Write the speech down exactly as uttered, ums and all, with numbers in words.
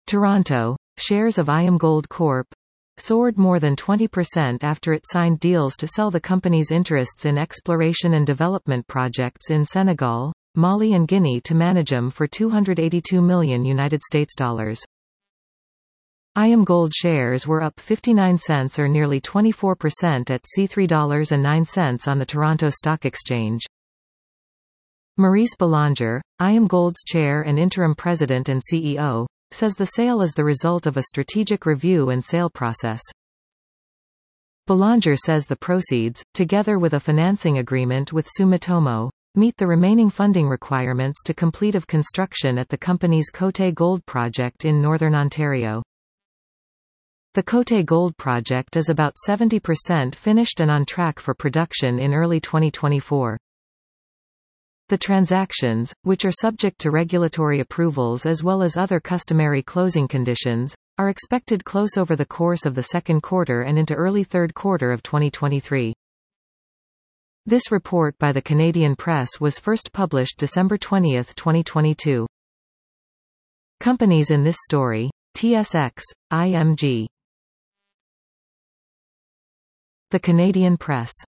Toronto. Shares of IAMGOLD Corp soared more than twenty percent after it signed deals to sell the company's interests in exploration and development projects in Senegal, Mali and Guinea to Managem for two hundred eighty-two million United States dollars. IAMGOLD shares were up fifty-nine cents or nearly twenty-four percent at C three dollars and nine cents on the Toronto Stock Exchange. Maurice Belanger, IAMGOLD's chair and interim president and C E O, says the sale is the result of a strategic review and sale process. Belanger says the proceeds, together with a financing agreement with Sumitomo, meet the remaining funding requirements to complete of construction at the company's Côté Gold project in northern Ontario. The Côté Gold project is about seventy percent finished and on track for production in early twenty twenty-four. The transactions, which are subject to regulatory approvals as well as other customary closing conditions, are expected close over the course of the second quarter and into early third quarter of twenty twenty-three. This report by the Canadian Press was first published December twentieth, twenty twenty-two. Companies in this story: T S X, I M G. The Canadian Press.